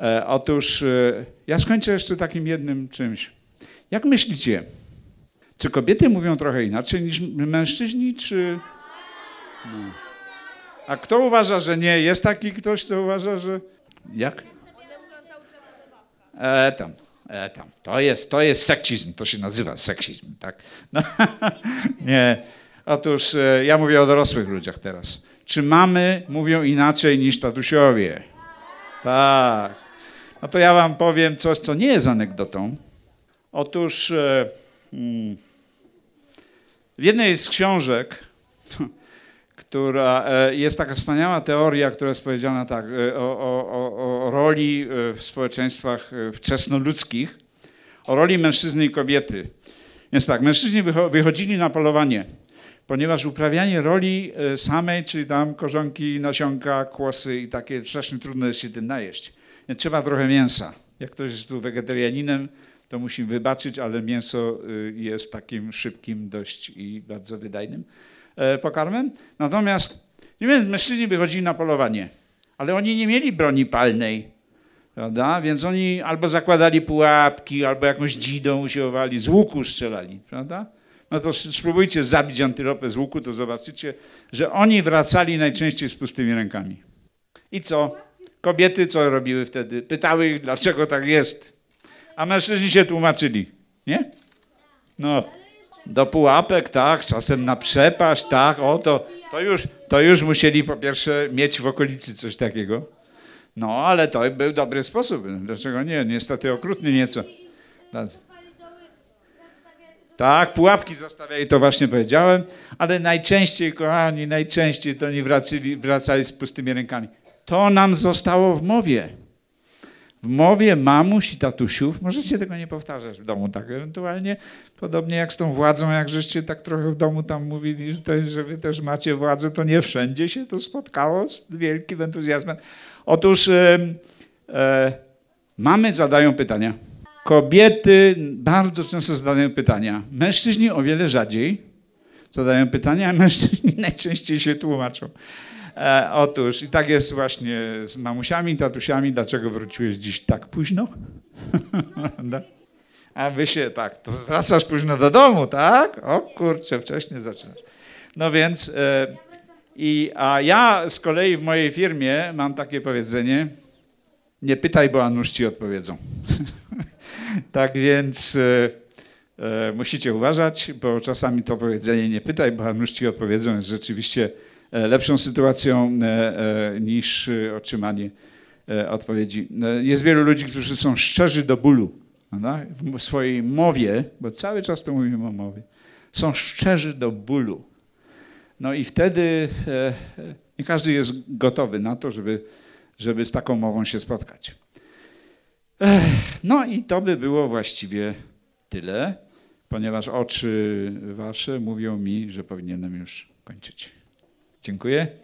Otóż ja skończę jeszcze takim jednym czymś. Jak myślicie, czy kobiety mówią trochę inaczej niż mężczyźni, czy... No. A kto uważa, że nie? Jest taki ktoś, kto uważa, że... Jak? Tam. To jest seksizm, to się nazywa seksizm, tak? No, nie. Otóż ja mówię o dorosłych ludziach teraz. Czy mamy mówią inaczej niż tatusiowie? Tak. No to ja wam powiem coś, co nie jest anegdotą. Otóż w jednej z książek, która jest taka wspaniała teoria, która jest powiedziana tak, o roli w społeczeństwach wczesnoludzkich, o roli mężczyzny i kobiety. Więc tak, mężczyźni wychodzili na polowanie, ponieważ uprawianie roli samej, czyli tam korzonki, nasionka, kłosy i takie, strasznie trudno jest się tym najeść. Więc trzeba trochę mięsa. Jak ktoś jest tu wegetarianinem, to musi wybaczyć, ale mięso jest takim szybkim dość i bardzo wydajnym pokarmem. Natomiast mężczyźni wychodzili na polowanie, ale oni nie mieli broni palnej, prawda? Więc oni albo zakładali pułapki, albo jakąś dzidą usiłowali, z łuku strzelali, prawda? No to spróbujcie zabić antylopę z łuku, to zobaczycie, że oni wracali najczęściej z pustymi rękami. I co? Kobiety co robiły wtedy? Pytały ich, dlaczego tak jest. A mężczyźni się tłumaczyli, nie? No, do pułapek, tak, czasem na przepaść, tak, to już musieli po pierwsze mieć w okolicy coś takiego. No, ale to był dobry sposób. Dlaczego nie? Niestety okrutny nieco. Tak, pułapki zostawiali, to właśnie powiedziałem, ale najczęściej, kochani, to oni wracali z pustymi rękami. To nam zostało w mowie. W mowie mamuś i tatusiów, możecie tego nie powtarzać w domu, tak ewentualnie, podobnie jak z tą władzą, jak żeście tak trochę w domu tam mówili, że wy też macie władzę, to nie wszędzie się to spotkało z wielkim entuzjazmem. Otóż mamy zadają pytania. Kobiety bardzo często zadają pytania. Mężczyźni o wiele rzadziej zadają pytania, a mężczyźni najczęściej się tłumaczą. Otóż i tak jest właśnie z mamusiami, tatusiami. Dlaczego wróciłeś dziś tak późno? A wy się tak, to wracasz późno do domu, tak? O kurczę, wcześniej zaczynasz. No więc, a ja z kolei w mojej firmie mam takie powiedzenie, nie pytaj, bo a nuż ci odpowiedzą. Tak więc musicie uważać, bo czasami to powiedzenie nie pytaj, bo a nuż ci odpowiedzą jest rzeczywiście lepszą sytuacją niż otrzymanie odpowiedzi. Jest wielu ludzi, którzy są szczerzy do bólu, prawda? W swojej mowie, bo cały czas to mówimy o mowie, są szczerzy do bólu. No i wtedy nie każdy jest gotowy na to, żeby z taką mową się spotkać. No i to by było właściwie tyle, ponieważ oczy wasze mówią mi, że powinienem już kończyć. Dziękuję.